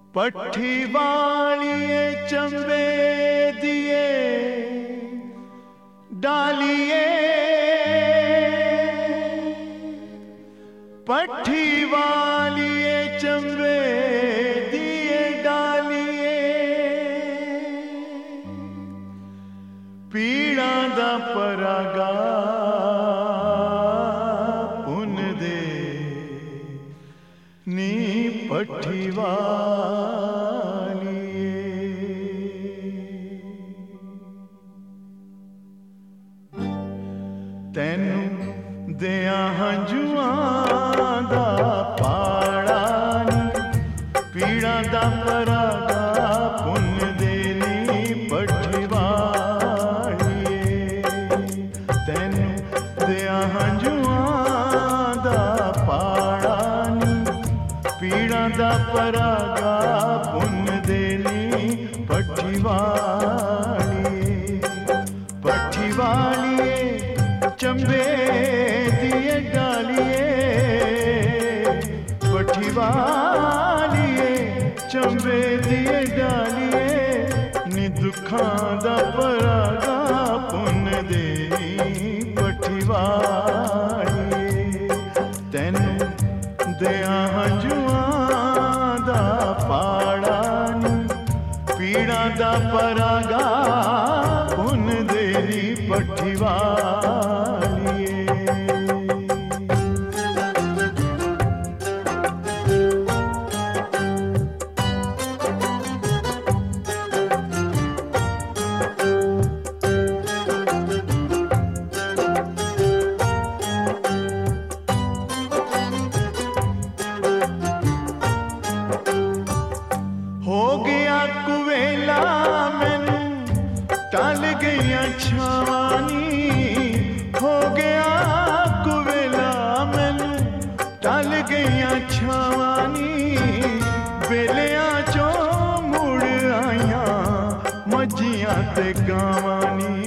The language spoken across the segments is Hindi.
पट्ठी वालिए चंबे दिए डालिए, पट्ठी वालिए चंबे दिए डालिए, पीड़ा दा परागा पुन दे नी पट्ठी वालिए। तैनू दिया हंजुआं दा पाड़ा नी, पीड़ा दा परागा पुन दे नी पट्ठी वालिए। तैनू दिया हंजुआं दा पाड़ा नी, पीड़ा दा परागा पुन दे नी पट्ठी वालिए। पट्ठी वालिए चंबे दिए डालिए, पट्ठी वालिए चंबे दिए डालिए, नी दुखां दा परागा पुन दे पट्ठी वालिए। तैनू दिया हंजुआं दा पाड़ा नी, पीड़ा दा परागा पुन दे नी पट्ठी वालिए। हो गया कुवेला मैनू टल गईयां छावानी, हो गया कुवेला मैनू टल गईयां छावानी, बेलियां चों मुड़ आईयां मज्जियां ते गावानी।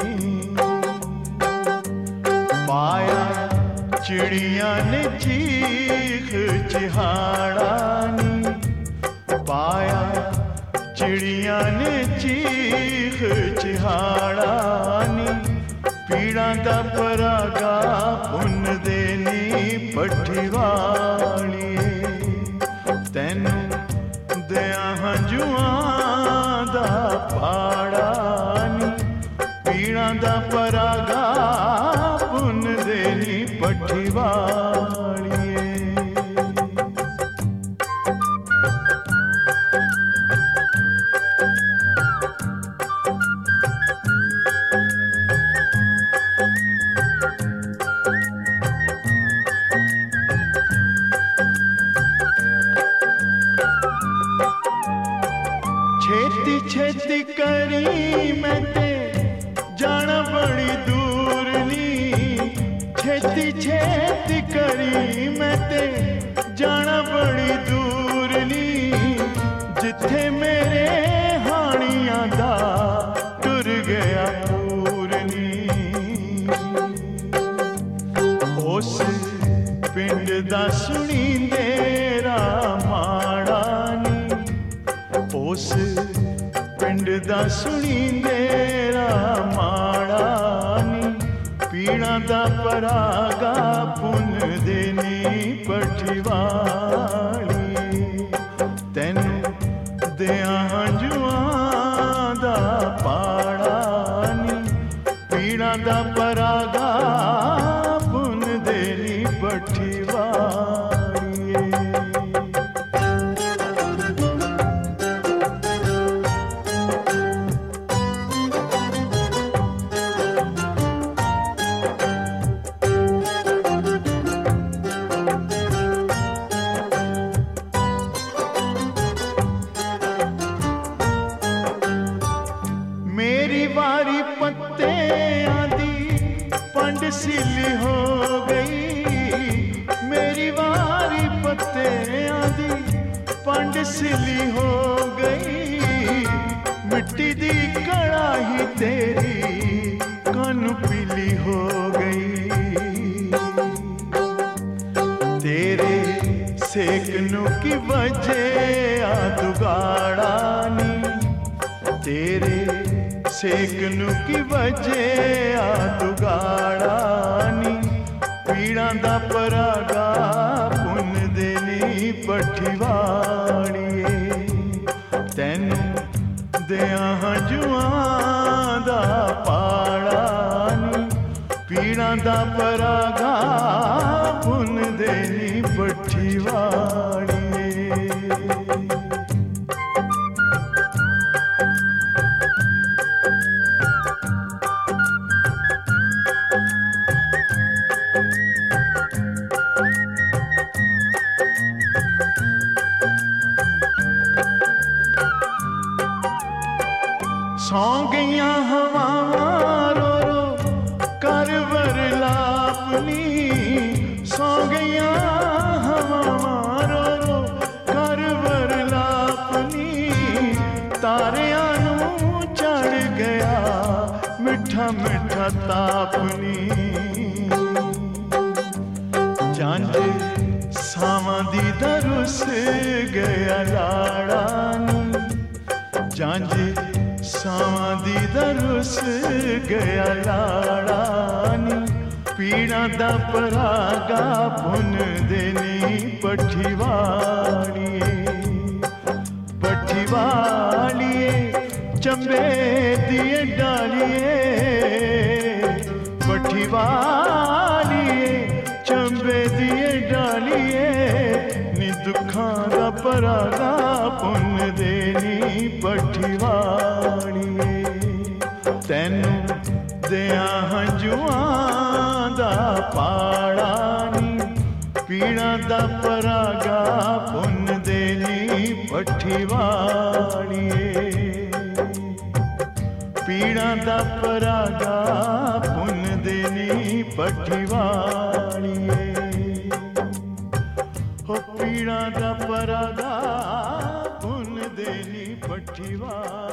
पाया चिड़ियां ने चीख चिहाड़ा नी, पाया चिड़िया ने चीख चिहाड़ा नी, पीड़ा दा परागा पुन दे नी पट्ठी वालिए। तैनू दिया हंजुआं दा पाड़ा नी, पीड़ा दा परागा पुन दे नी पट्ठी वालिए। छेती छेती करी मैं ते जाना बड़ी दूर नी, छेती छेती करी मैं ते जाना बड़ी दूर नी, जिथे मेरे हानियां दा टुर गया पूरनी। उस पिंड दा सुनी मेरा माड़ा नी, उस पिंड दा सुनी मेरा माड़ा नी, पीड़ा दा परागा पुन दे नी पट्ठी वालिए। तैनू दिया हंजुआं दा पाड़ा नी, पीड़ा दा परागा पुन दे नी पट्ठी वालिए। मेरी वारी पत्ते आंदी पंड सिली हो गई, मेरी वारी पत्ते आंदी पंड सिली हो गई, मिट्टी दी कड़ाही तेरी कन पीली हो गई। तेरे सेकनू की वजह आ दुगाड़ा नी, तेरे सेकनू की वजह आ दुगाड़ा नी, पीड़ा दा परागा पुन देनी पठिवाड़िए, तैनू दिया हंजुआं दा पाड़ा नी, पीड़ा दा परागा पुन देनी पठिवाड़िए। सौ गईया हवावां रो रो कर वरलापनी, सौ गईया हवावां रो रो कर वरलापनी, तारियां नूं चढ़ गया मिठा मिठा तापनी, जंज सावां दी दरुस गया लाड़ा नी, जंज सावां दी दरुस गया लाड़ा नी, पीड़ा दा परागा पुन देनी पठिवाड़िए, पठिवाड़िए चंबे दिए डालिए, पठिवाड़िए चंबे दिए डालिए, नी दुखां दा परागा पुन देनी पठिवाड़िए, तैनू दिया हंजुआं दा पाड़ा नी, पीड़ा दा परागा पुन देनी पठिवाड़िए, पीड़ा दा परागा पुन देनी पठिवाड़िए, हो पीड़ा दा परागा पुन देनी पठिवाड़िए।